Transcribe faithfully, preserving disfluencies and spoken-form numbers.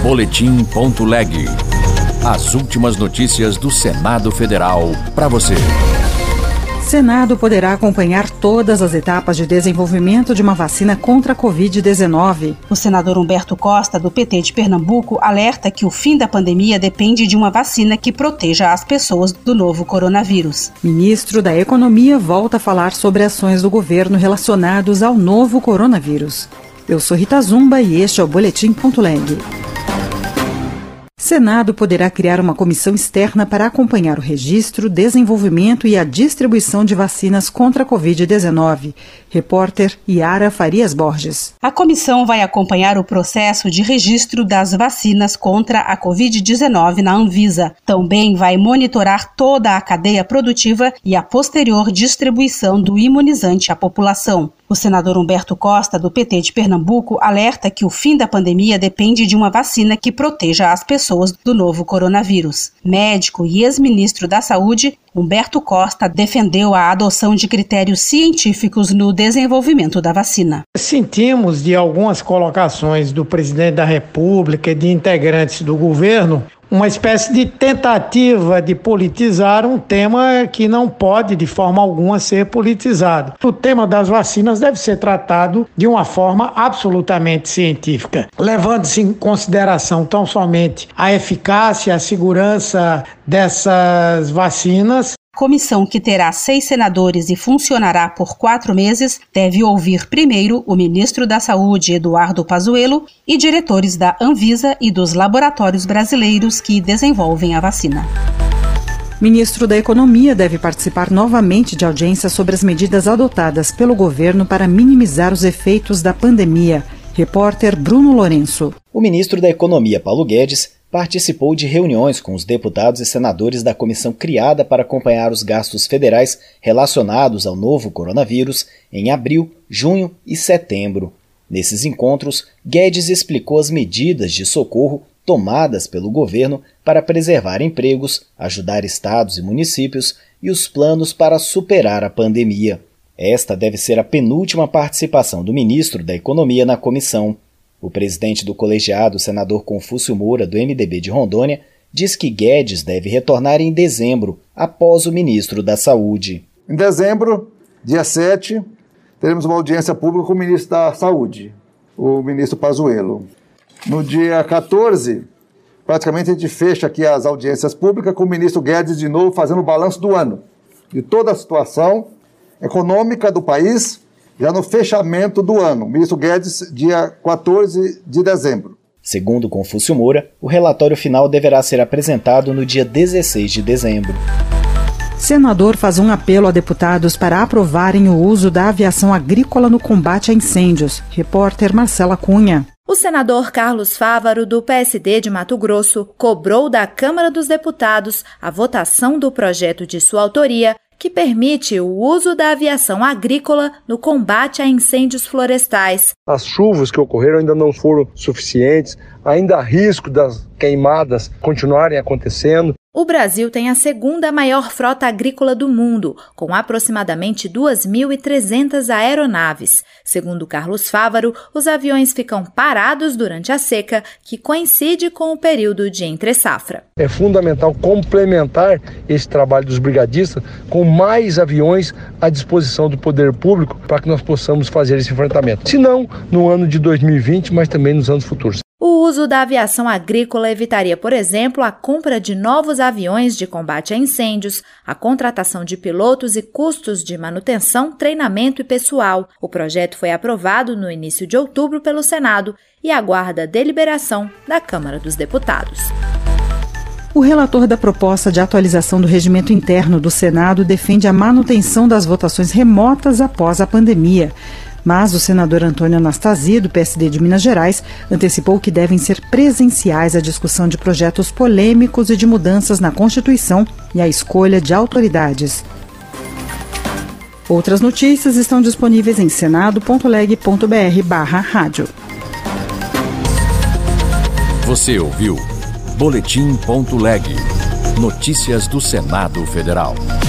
Boletim ponto leg. As últimas notícias do Senado Federal para você. Senado poderá acompanhar todas as etapas de desenvolvimento de uma vacina contra a covid dezenove. O senador Humberto Costa, do P T de Pernambuco, alerta que o fim da pandemia depende de uma vacina que proteja as pessoas do novo coronavírus. Ministro da Economia volta a falar sobre ações do governo relacionadas ao novo coronavírus. Eu sou Rita Zumba e este é o Boletim ponto leg. Senado poderá criar uma comissão externa para acompanhar o registro, desenvolvimento e a distribuição de vacinas contra a covid dezenove. Repórter Yara Farias Borges. A comissão vai acompanhar o processo de registro das vacinas contra a covid dezenove na Anvisa. Também vai monitorar toda a cadeia produtiva e a posterior distribuição do imunizante à população. O senador Humberto Costa, do P T de Pernambuco, alerta que o fim da pandemia depende de uma vacina que proteja as pessoas do novo coronavírus. Médico e ex-ministro da Saúde, Humberto Costa defendeu a adoção de critérios científicos no desenvolvimento da vacina. Sentimos de algumas colocações do presidente da República e de integrantes do governo uma espécie de tentativa de politizar um tema que não pode de forma alguma ser politizado. O tema das vacinas deve ser tratado de uma forma absolutamente científica, levando-se em consideração tão somente a eficácia, a segurança dessas vacinas. Comissão, que terá seis senadores e funcionará por quatro meses, deve ouvir primeiro o ministro da Saúde, Eduardo Pazuello, e diretores da Anvisa e dos laboratórios brasileiros que desenvolvem a vacina. Ministro da Economia deve participar novamente de audiência sobre as medidas adotadas pelo governo para minimizar os efeitos da pandemia. Repórter Bruno Lourenço. O ministro da Economia, Paulo Guedes, participou de reuniões com os deputados e senadores da comissão criada para acompanhar os gastos federais relacionados ao novo coronavírus em abril, junho e setembro. Nesses encontros, Guedes explicou as medidas de socorro tomadas pelo governo para preservar empregos, ajudar estados e municípios e os planos para superar a pandemia. Esta deve ser a penúltima participação do ministro da Economia na comissão. O presidente do colegiado, o senador Confúcio Moura, do M D B de Rondônia, diz que Guedes deve retornar em dezembro, após o ministro da Saúde. Em dezembro, dia sete, teremos uma audiência pública com o ministro da Saúde, o ministro Pazuello. No dia quatorze, praticamente a gente fecha aqui as audiências públicas com o ministro Guedes de novo fazendo o balanço do ano, de toda a situação econômica do país, já no fechamento do ano. O ministro Guedes, dia quatorze de dezembro. Segundo Confúcio Moura, o relatório final deverá ser apresentado no dia dezesseis de dezembro. Senador faz um apelo a deputados para aprovarem o uso da aviação agrícola no combate a incêndios. Repórter Marcela Cunha. O senador Carlos Fávaro, do P S D de Mato Grosso, cobrou da Câmara dos Deputados a votação do projeto de sua autoria, que permite o uso da aviação agrícola no combate a incêndios florestais. As chuvas que ocorreram ainda não foram suficientes, ainda há risco das queimadas continuarem acontecendo. O Brasil tem a segunda maior frota agrícola do mundo, com aproximadamente duas mil e trezentas aeronaves. Segundo Carlos Fávaro, os aviões ficam parados durante a seca, que coincide com o período de entre-safra. É fundamental complementar esse trabalho dos brigadistas com mais aviões à disposição do poder público para que nós possamos fazer esse enfrentamento. Se não no ano de dois mil e vinte, mas também nos anos futuros. O uso da aviação agrícola evitaria, por exemplo, a compra de novos aviões de combate a incêndios, a contratação de pilotos e custos de manutenção, treinamento e pessoal. O projeto foi aprovado no início de outubro pelo Senado e aguarda a deliberação da Câmara dos Deputados. O relator da proposta de atualização do regimento interno do Senado defende a manutenção das votações remotas após a pandemia. Mas o senador Antônio Anastasia, do P S D de Minas Gerais, antecipou que devem ser presenciais a discussão de projetos polêmicos e de mudanças na Constituição e a escolha de autoridades. Outras notícias estão disponíveis em senado ponto leg ponto br barra rádio. Você ouviu Boletim ponto leg. Notícias do Senado Federal.